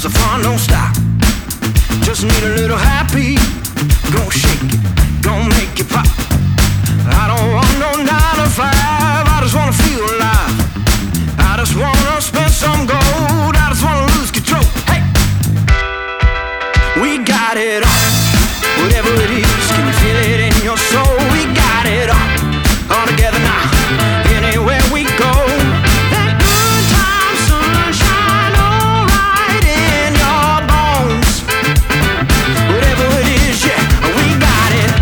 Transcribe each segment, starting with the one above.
'cause the fun don't stop. Just need a little happy, gon' shake it, gon' make it pop. I don't want no 9 to 5, I just wanna feel alive. I just wanna spend some gold, I just wanna lose control. Hey, we got it all, whatever it is, can you feel it in your soul? We got it all together now, anywhere we go. That good time sunshine, alright in your bones. Whatever it is, yeah, we got it.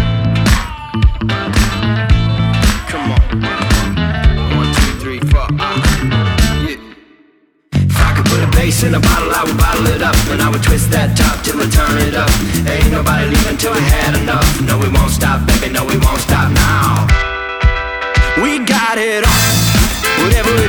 Come on, 1, 2, 3, 4, yeah. If I could put a bass in a bottle, I would bottle it up, and I would twist that top till I turn it up. Ain't nobody leaving till we had enough. No, we won't stop, baby, no, we won't stop now. We got it all, whatever it